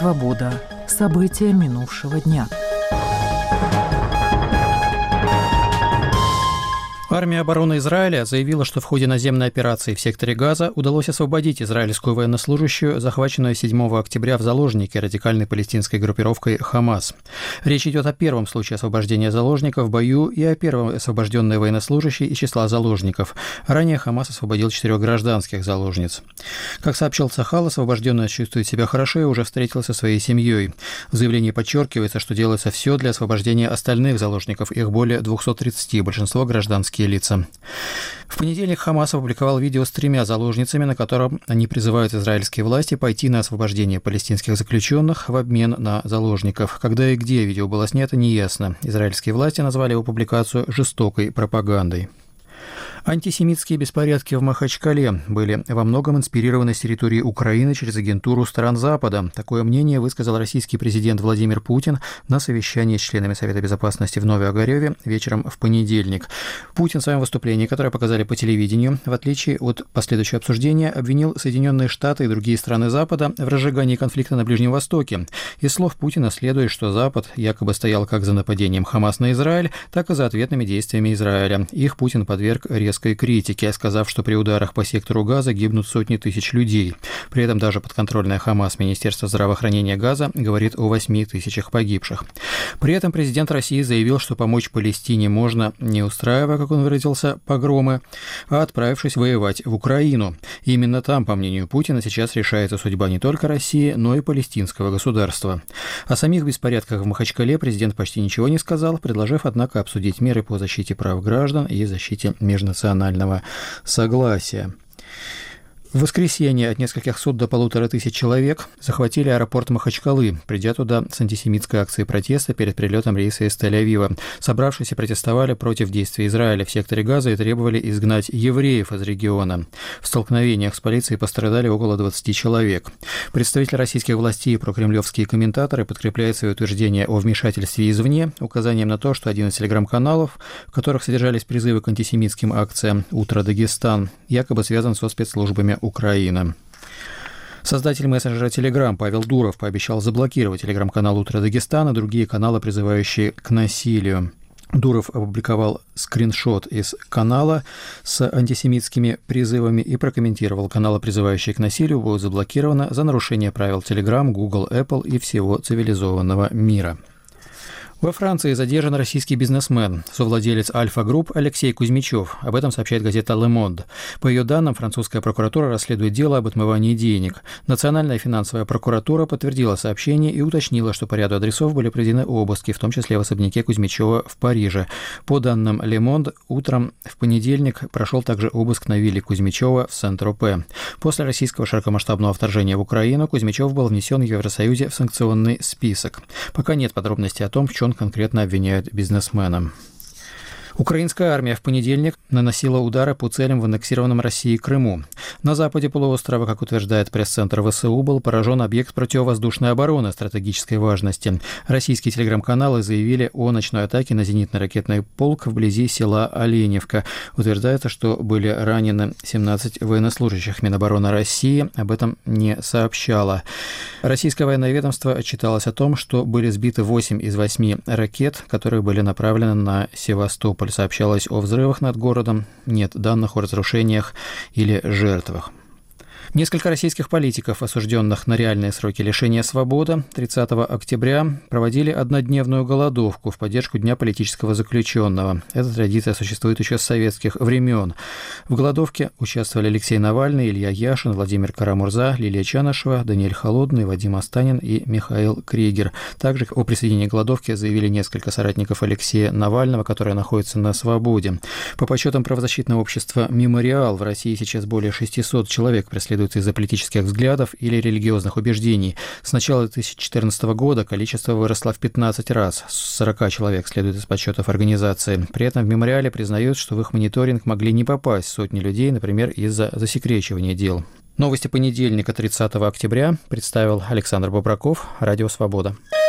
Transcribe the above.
«Свобода». События минувшего дня. Армия обороны Израиля заявила, что в ходе наземной операции в секторе Газа удалось освободить израильскую военнослужащую, захваченную 7 октября в заложники радикальной палестинской группировкой «Хамас». Речь идет о первом случае освобождения заложников в бою и о первой освобожденной военнослужащей из числа заложников. Ранее «Хамас» освободил 4 гражданских заложниц. Как сообщил Цахал, освобожденная чувствует себя хорошо и уже встретилась со своей семьей. В заявлении подчеркивается, что делается все для освобождения остальных заложников, их более 230, большинство гражданские лица. В понедельник «Хамас» опубликовал видео с 3 заложницами, на котором они призывают израильские власти пойти на освобождение палестинских заключенных в обмен на заложников. Когда и где видео было снято, неясно. Израильские власти назвали его публикацию жестокой пропагандой. Антисемитские беспорядки в Махачкале были во многом инспирированы с территории Украины через агентуру стран Запада. Такое мнение высказал российский президент Владимир Путин на совещании с членами Совета Безопасности в Нове-Огарёве вечером в понедельник. Путин в своем выступлении, которое показали по телевидению, в отличие от последующего обсуждения, обвинил Соединенные Штаты и другие страны Запада в разжигании конфликта на Ближнем Востоке. Из слов Путина следует, что Запад якобы стоял как за нападением Хамас на Израиль, так и за ответными действиями Израиля. Их Путин подверг резкой критике, сказав, что при ударах по сектору Газа гибнут сотни тысяч людей. При этом даже подконтрольное Хамас Министерство здравоохранения Газа говорит о 8 тысячах погибших. При этом президент России заявил, что помочь Палестине можно, не устраивая, как он выразился, погромы, а отправившись воевать в Украину. И именно там, по мнению Путина, сейчас решается судьба не только России, но и палестинского государства. О самих беспорядках в Махачкале президент почти ничего не сказал, предложив, однако, обсудить меры по защите прав граждан и защите межнационального согласия. В воскресенье от нескольких сот до 1500 человек захватили аэропорт Махачкалы, придя туда с антисемитской акцией протеста перед прилетом рейса из Тель-Авива. Собравшиеся протестовали против действий Израиля в секторе Газа и требовали изгнать евреев из региона. В столкновениях с полицией пострадали около 20 человек. Представители российских властей и прокремлевские комментаторы подкрепляют свои утверждения о вмешательстве извне указанием на то, что один из телеграм-каналов, в которых содержались призывы к антисемитским акциям «Утро Дагестан», якобы связан со спецслужбами Украины. Создатель мессенджера Telegram Павел Дуров пообещал заблокировать телеграм-канал «Утро Дагестана» и другие каналы, призывающие к насилию. Дуров опубликовал скриншот из канала с антисемитскими призывами и прокомментировал: каналы, призывающие к насилию, будут заблокированы за нарушение правил Telegram, Google, Apple и всего цивилизованного мира. Во Франции задержан российский бизнесмен, совладелец Альфа-групп Алексей Кузьмичев. Об этом сообщает газета «Le Monde». По ее данным, французская прокуратура расследует дело об отмывании денег. Национальная финансовая прокуратура подтвердила сообщение и уточнила, что по ряду адресов были проведены обыски, в том числе в особняке Кузьмичева в Париже. По данным «Le Monde», утром в понедельник прошел также обыск на вилле Кузьмичева в Сен-Тропе. После российского широкомасштабного вторжения в Украину Кузьмичев был внесен в Евросоюзе в санкционный список. Пока нет подробностей о том, в чем конкретно обвиняют бизнесмена. Украинская армия в понедельник наносила удары по целям в аннексированном Россией Крыму. На западе полуострова, как утверждает пресс-центр ВСУ, был поражен объект противовоздушной обороны стратегической важности. Российские телеграм-каналы заявили о ночной атаке на зенитно-ракетный полк вблизи села Оленевка. Утверждается, что были ранены 17 военнослужащих. Минобороны России об этом не сообщало. Российское военное ведомство отчиталось о том, что были сбиты 8 из 8 ракет, которые были направлены на Севастополь. Сообщалось о взрывах над городом, нет данных о разрушениях или жертвах. Несколько российских политиков, осужденных на реальные сроки лишения свободы, 30 октября проводили однодневную голодовку в поддержку Дня политического заключенного. Эта традиция существует еще с советских времен. В голодовке участвовали Алексей Навальный, Илья Яшин, Владимир Карамурза, Лилия Чанышева, Даниэль Холодный, Вадим Останин и Михаил Кригер. Также о присоединении к голодовке заявили несколько соратников Алексея Навального, которые находятся на свободе. По подсчетам правозащитного общества «Мемориал», в России сейчас более 600 человек преследуют из-за политических взглядов или религиозных убеждений. С начала 2014 года количество выросло в 15 раз. 40 человек следует из подсчетов организации. При этом в «Мемориале» признают, что в их мониторинг могли не попасть сотни людей, например, из-за засекречивания дел. Новости понедельника, 30 октября, представил Александр Бобраков, Радио Свобода.